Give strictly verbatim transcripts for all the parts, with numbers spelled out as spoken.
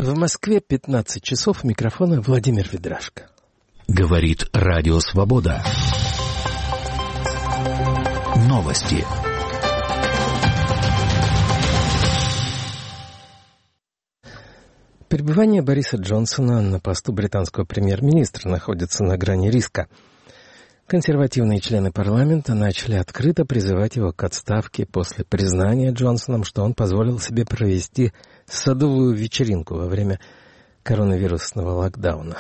В Москве пятнадцать часов, у микрофона Владимир Ведрашко. Говорит Радио Свобода. Новости. Пребывание Бориса Джонсона на посту британского премьер-министра находится на грани риска. Консервативные члены парламента начали открыто призывать его к отставке после признания Джонсоном, что он позволил себе провести садовую вечеринку во время коронавирусного локдауна.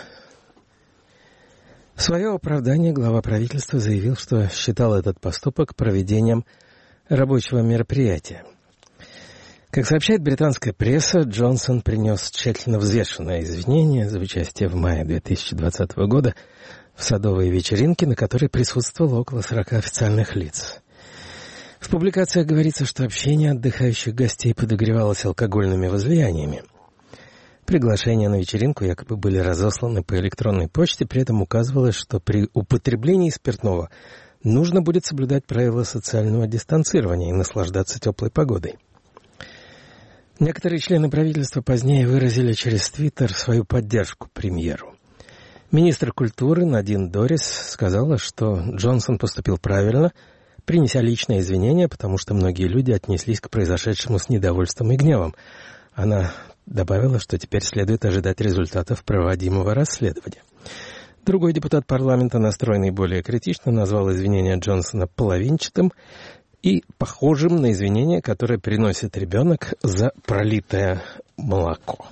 В свое оправдание глава правительства заявил, что считал этот поступок проведением рабочего мероприятия. Как сообщает британская пресса, Джонсон принес тщательно взвешенное извинение за участие в мае две тысячи двадцатого года в садовой вечеринке, на которой присутствовало около сорока официальных лиц. В публикациях говорится, что общение отдыхающих гостей подогревалось алкогольными возлияниями. Приглашения на вечеринку якобы были разосланы по электронной почте, при этом указывалось, что при употреблении спиртного нужно будет соблюдать правила социального дистанцирования и наслаждаться теплой погодой. Некоторые члены правительства позднее выразили через Твиттер свою поддержку премьеру. Министр культуры Надин Дорис сказала, что Джонсон поступил правильно, принеся личные извинения, потому что многие люди отнеслись к произошедшему с недовольством и гневом. Она добавила, что теперь следует ожидать результатов проводимого расследования. Другой депутат парламента, настроенный более критично, назвал извинения Джонсона половинчатым и похожим на извинения, которые приносит ребенок за пролитое молоко.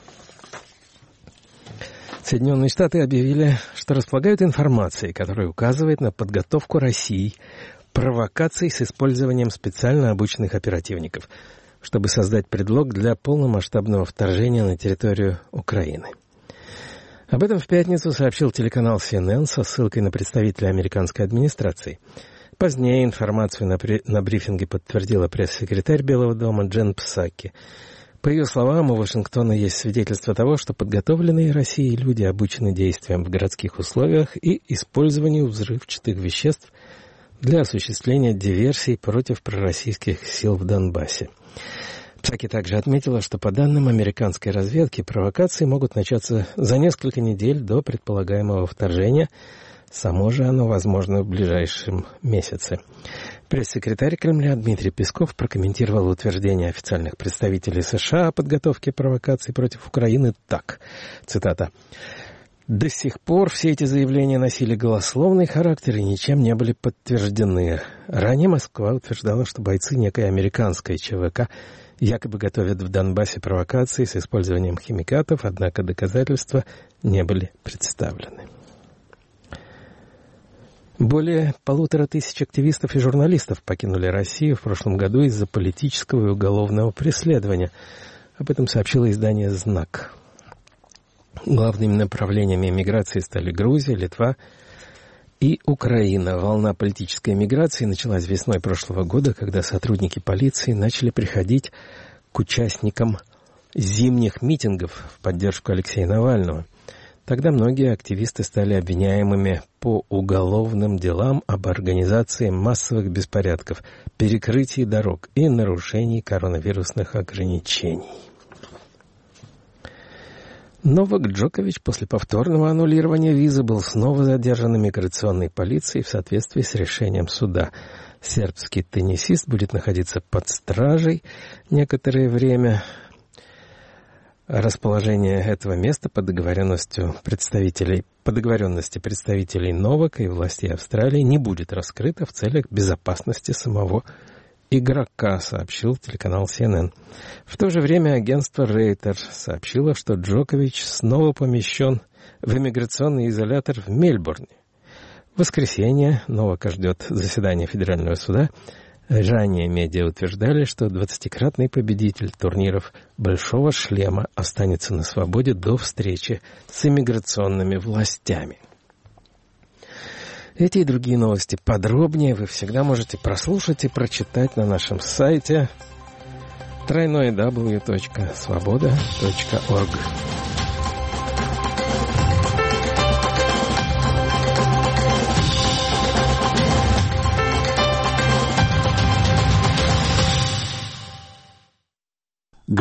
Соединенные Штаты объявили, что располагают информацией, которая указывает на подготовку России провокаций с использованием специально обученных оперативников, чтобы создать предлог для полномасштабного вторжения на территорию Украины. Об этом в пятницу сообщил телеканал си эн эн со ссылкой на представителя американской администрации. Позднее информацию на, при... на брифинге подтвердила пресс-секретарь Белого дома Джен Псаки. По ее словам, у Вашингтона есть свидетельство того, что подготовленные Россией люди обучены действиям в городских условиях и использованию взрывчатых веществ для осуществления диверсий против пророссийских сил в Донбассе. Псаки также отметила, что по данным американской разведки, провокации могут начаться за несколько недель до предполагаемого вторжения. Само же оно возможно в ближайшем месяце. Пресс-секретарь Кремля Дмитрий Песков прокомментировал утверждение официальных представителей США о подготовке провокаций против Украины так, цитата: «До сих пор все эти заявления носили голословный характер и ничем не были подтверждены. Ранее Москва утверждала, что бойцы некой американской ЧВК якобы готовят в Донбассе провокации с использованием химикатов, однако доказательства не были представлены». Более полутора тысяч активистов и журналистов покинули Россию в прошлом году из-за политического и уголовного преследования. Об этом сообщило издание «Знак». Главными направлениями эмиграции стали Грузия, Литва и Украина. Волна политической эмиграции началась весной прошлого года, когда сотрудники полиции начали приходить к участникам зимних митингов в поддержку Алексея Навального. Тогда многие активисты стали обвиняемыми по уголовным делам об организации массовых беспорядков, перекрытии дорог и нарушении коронавирусных ограничений. Новак Джокович после повторного аннулирования визы был снова задержан иммиграционной полицией в соответствии с решением суда. Сербский теннисист будет находиться под стражей некоторое время. Расположение этого места по договоренности представителей, по договоренности представителей Новака и властей Австралии не будет раскрыто в целях безопасности самого игрока, сообщил телеканал си эн эн. В то же время агентство Рейтер сообщило, что Джокович снова помещен в иммиграционный изолятор в Мельбурне. В воскресенье Новака ждет заседание Федерального суда. Ранее медиа утверждали, что двадцатикратный победитель турниров «Большого шлема» останется на свободе до встречи с иммиграционными властями. Эти и другие новости подробнее вы всегда можете прослушать и прочитать на нашем сайте дабл ю дабл ю дабл ю точка свобода точка орг.